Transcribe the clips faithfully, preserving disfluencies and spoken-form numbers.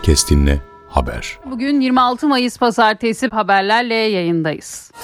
Kestinle Haber. Bugün yirmi altı Mayıs Pazartesi, haberlerle yayındayız.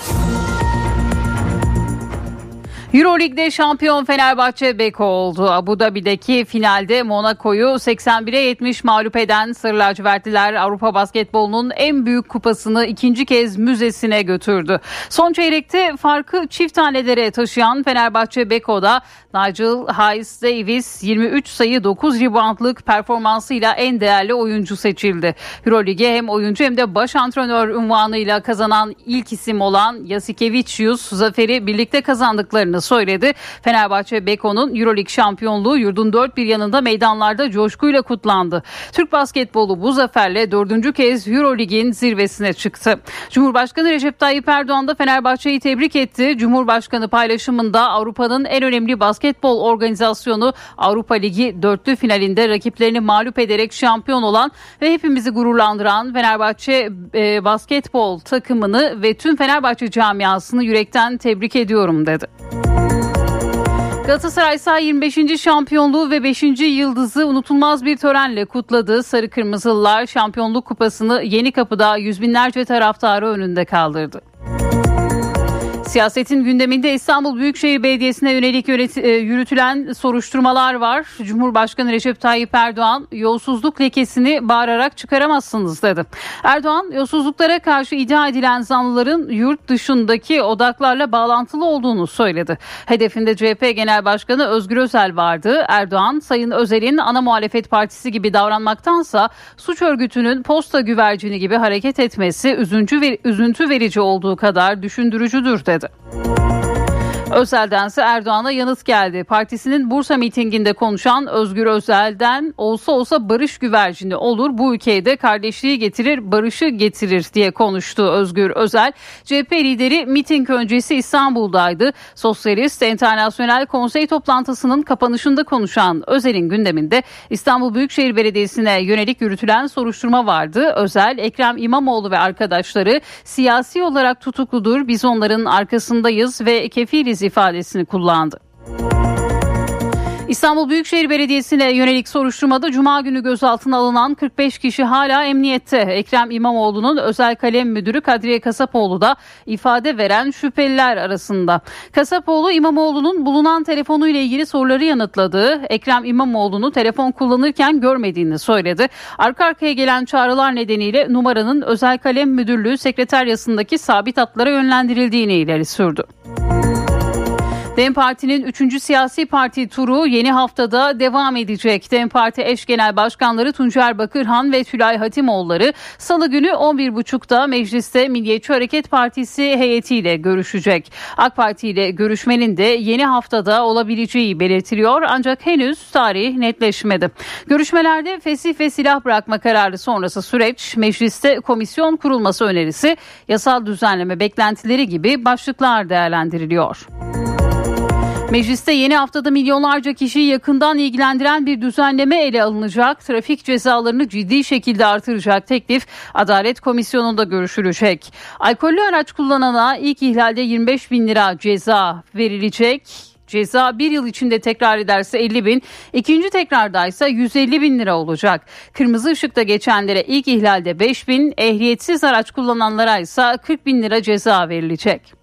Euroleague'de şampiyon Fenerbahçe Beko oldu. Abu Dhabi'deki finalde Monaco'yu seksen bire yetmiş mağlup eden Sarı Lacivertliler Avrupa basketbolunun en büyük kupasını ikinci kez müzesine götürdü. Son çeyrekte farkı çift tanelere taşıyan Fenerbahçe Beko'da Nigel Hayes-Davis yirmi üç sayı dokuz reboundlık performansıyla en değerli oyuncu seçildi. Euroleague'e hem oyuncu hem de baş antrenör unvanıyla kazanan ilk isim olan Jasikevicius zaferi birlikte kazandıklarını söyledi. Fenerbahçe Beko'nun Euroleague şampiyonluğu yurdun dört bir yanında meydanlarda coşkuyla kutlandı. Türk basketbolu bu zaferle dördüncü kez Euroleague'in zirvesine çıktı. Cumhurbaşkanı Recep Tayyip Erdoğan da Fenerbahçe'yi tebrik etti. Cumhurbaşkanı paylaşımında Avrupa'nın en önemli basketbol organizasyonu Avrupa Ligi dörtlü finalinde rakiplerini mağlup ederek şampiyon olan ve hepimizi gururlandıran Fenerbahçe e, basketbol takımını ve tüm Fenerbahçe camiasını yürekten tebrik ediyorum dedi. Galatasaray ise yirmi beşinci şampiyonluğu ve beşinci yıldızı unutulmaz bir törenle kutladı. Sarı Kırmızılılar şampiyonluk kupasını Yenikapı'da yüz binlerce taraftarı önünde kaldırdı. Siyasetin gündeminde İstanbul Büyükşehir Belediyesi'ne yönelik yönet- yürütülen soruşturmalar var. Cumhurbaşkanı Recep Tayyip Erdoğan yolsuzluk lekesini bağırarak çıkaramazsınız dedi. Erdoğan yolsuzluklara karşı iddia edilen zanlıların yurt dışındaki odaklarla bağlantılı olduğunu söyledi. Hedefinde C H P Genel Başkanı Özgür Özel vardı. Erdoğan, Sayın Özel'in ana muhalefet partisi gibi davranmaktansa suç örgütünün posta güvercini gibi hareket etmesi üzüntü, ver- üzüntü verici olduğu kadar düşündürücüdür dedi. Özel'dense Erdoğan'a yanıt geldi. Partisinin Bursa mitinginde konuşan Özgür Özel'den olsa olsa barış güvercini olur, bu ülkeye de kardeşliği getirir, barışı getirir diye konuştu Özgür Özel. C H P lideri miting öncesi İstanbul'daydı. Sosyalist Enternasyonel Konsey toplantısının kapanışında konuşan Özel'in gündeminde İstanbul Büyükşehir Belediyesi'ne yönelik yürütülen soruşturma vardı. Özel, Ekrem İmamoğlu ve arkadaşları siyasi olarak tutukludur, biz onların arkasındayız ve kefiliz ifadesini kullandı. İstanbul Büyükşehir Belediyesi'ne yönelik soruşturmada Cuma günü gözaltına alınan kırk beş kişi hala emniyette. Ekrem İmamoğlu'nun özel kalem müdürü Kadriye Kasapoğlu da ifade veren şüpheliler arasında. Kasapoğlu, İmamoğlu'nun bulunan telefonuyla ilgili soruları yanıtladı. Ekrem İmamoğlu'nu telefon kullanırken görmediğini söyledi. Arka arkaya gelen çağrılar nedeniyle numaranın özel kalem müdürlüğü sekreteryasındaki sabit hatlara yönlendirildiğini ileri sürdü. DEM Parti'nin üçüncü siyasi parti turu yeni haftada devam edecek. DEM Parti eş genel başkanları Tuncer Bakırhan ve Tülay Hatimoğulları Salı günü on bir buçukta mecliste Milliyetçi Hareket Partisi heyetiyle görüşecek. AK Parti ile görüşmenin de yeni haftada olabileceği belirtiliyor ancak henüz tarih netleşmedi. Görüşmelerde fesih ve silah bırakma kararı sonrası süreç, mecliste komisyon kurulması önerisi, yasal düzenleme beklentileri gibi başlıklar değerlendiriliyor. Mecliste yeni haftada milyonlarca kişiyi yakından ilgilendiren bir düzenleme ele alınacak. Trafik cezalarını ciddi şekilde artıracak teklif Adalet Komisyonu'nda görüşülecek. Alkollü araç kullanana ilk ihlalde yirmi beş bin lira ceza verilecek. Ceza bir yıl içinde tekrar ederse elli bin, ikinci tekrardaysa yüz elli bin lira olacak. Kırmızı ışıkta geçenlere ilk ihlalde beş bin, ehliyetsiz araç kullananlara ise kırk bin lira ceza verilecek.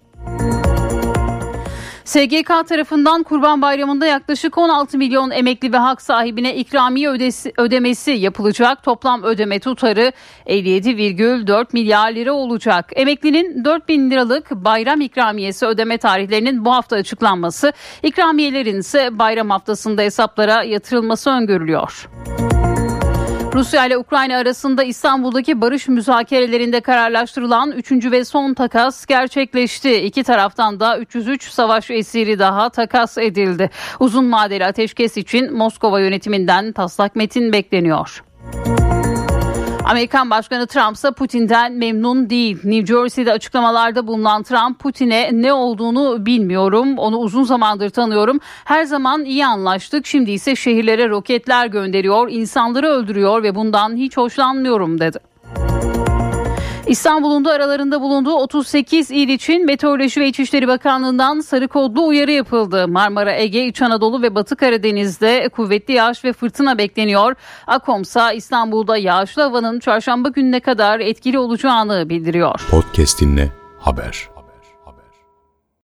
S G K tarafından Kurban Bayramı'nda yaklaşık on altı milyon emekli ve hak sahibine ikramiye ödesi, ödemesi yapılacak. Toplam ödeme tutarı elli yedi virgül dört milyar lira olacak. Emeklinin dört bin liralık bayram ikramiyesi ödeme tarihlerinin bu hafta açıklanması, ikramiyelerin ise bayram haftasında hesaplara yatırılması öngörülüyor. Rusya ile Ukrayna arasında İstanbul'daki barış müzakerelerinde kararlaştırılan üçüncü ve son takas gerçekleşti. İki taraftan da üç yüz üç savaş esiri daha takas edildi. Uzun vadeli ateşkes için Moskova yönetiminden taslak metin bekleniyor. Amerikan Başkanı Trump ise Putin'den memnun değil. New Jersey'de açıklamalarda bulunan Trump, Putin'e ne olduğunu bilmiyorum, onu uzun zamandır tanıyorum, her zaman iyi anlaştık, şimdi ise şehirlere roketler gönderiyor, insanları öldürüyor ve bundan hiç hoşlanmıyorum dedi. İstanbul'un da aralarında bulunduğu otuz sekiz il için Meteoroloji ve İçişleri Bakanlığı'ndan sarı kodlu uyarı yapıldı. Marmara, Ege, İç Anadolu ve Batı Karadeniz'de kuvvetli yağış ve fırtına bekleniyor. AKOMSA İstanbul'da yağışlı havanın çarşamba gününe kadar etkili olacağını bildiriyor. Podcast'inle haber.